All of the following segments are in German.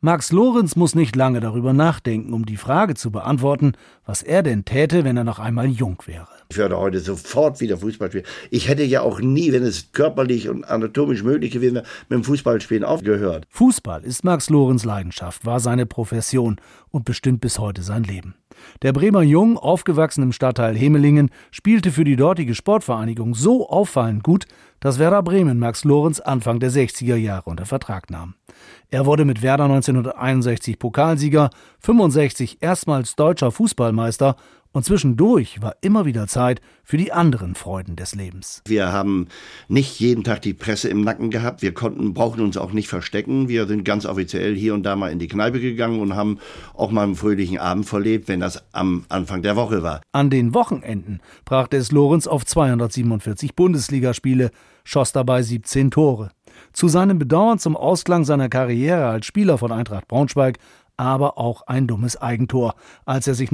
Max Lorenz muss nicht lange darüber nachdenken, um die Frage zu beantworten, was er denn täte, wenn er noch einmal jung wäre. Ich würde heute sofort wieder Fußball spielen. Ich hätte ja auch nie, wenn es körperlich und anatomisch möglich gewesen wäre, mit dem Fußballspielen aufgehört. Fußball ist Max Lorenz' Leidenschaft, war seine Profession und bestimmt bis heute sein Leben. Der Bremer Jung, aufgewachsen im Stadtteil Hemelingen, spielte für die dortige Sportvereinigung so auffallend gut, dass Werder Bremen Max Lorenz Anfang der 60er Jahre unter Vertrag nahm. Er wurde mit Werder 1961 Pokalsieger, 65 erstmals deutscher Fußballmeister und zwischendurch war immer wieder Zeit für die anderen Freuden des Lebens. Wir haben nicht jeden Tag die Presse im Nacken gehabt. Wir brauchten uns auch nicht verstecken. Wir sind ganz offiziell hier und da mal in die Kneipe gegangen und haben auch mal einen fröhlichen Abend verlebt, wenn das am Anfang der Woche war. An den Wochenenden brachte es Lorenz auf 247 Bundesligaspiele, schoss dabei 17 Tore. Zu seinem Bedauern zum Ausklang seiner Karriere als Spieler von Eintracht Braunschweig aber auch ein dummes Eigentor, als er sich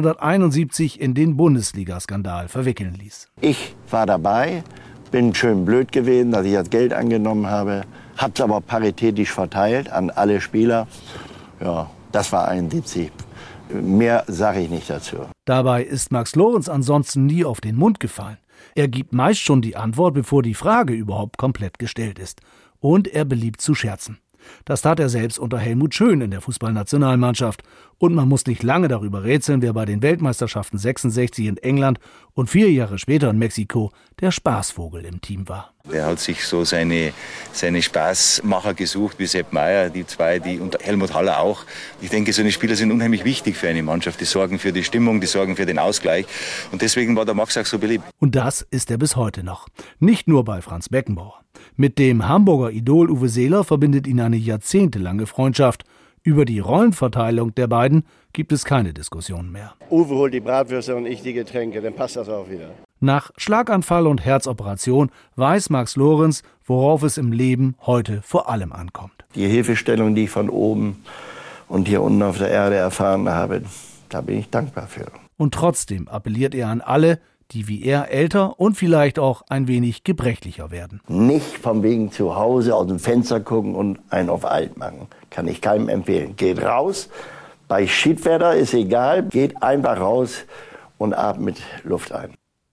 1971 in den Bundesliga-Skandal verwickeln ließ. Ich war dabei, bin schön blöd gewesen, dass ich das Geld angenommen habe, habe es aber paritätisch verteilt an alle Spieler. Ja, das war 71. Mehr sage ich nicht dazu. Dabei ist Max Lorenz ansonsten nie auf den Mund gefallen. Er gibt meist schon die Antwort, bevor die Frage überhaupt komplett gestellt ist. Und er beliebt zu scherzen. Das tat er selbst unter Helmut Schön in der Fußballnationalmannschaft. Und man muss nicht lange darüber rätseln, wer bei den Weltmeisterschaften 66 in England und 4 Jahre später in Mexiko der Spaßvogel im Team war. Er hat sich so seine Spaßmacher gesucht, wie Sepp Maier, die zwei, und Helmut Haller auch. Ich denke, so eine Spieler sind unheimlich wichtig für eine Mannschaft. Die sorgen für die Stimmung, die sorgen für den Ausgleich. Und deswegen war der Max auch so beliebt. Und das ist er bis heute noch. Nicht nur bei Franz Beckenbauer. Mit dem Hamburger Idol Uwe Seeler verbindet ihn eine jahrzehntelange Freundschaft. Über die Rollenverteilung der beiden gibt es keine Diskussion mehr. Uwe holt die Bratwürste und ich die Getränke, dann passt das auch wieder. Nach Schlaganfall und Herzoperation weiß Max Lorenz, worauf es im Leben heute vor allem ankommt. Die Hilfestellung, die ich von oben und hier unten auf der Erde erfahren habe, da bin ich dankbar für. Und trotzdem appelliert er an alle, die wie er älter und vielleicht auch ein wenig gebrechlicher werden. Nicht von wegen zu Hause aus dem Fenster gucken und einen auf alt machen. Kann ich keinem empfehlen. Geht raus, bei Schiedwetter ist egal, geht einfach raus und atmet Luft ein.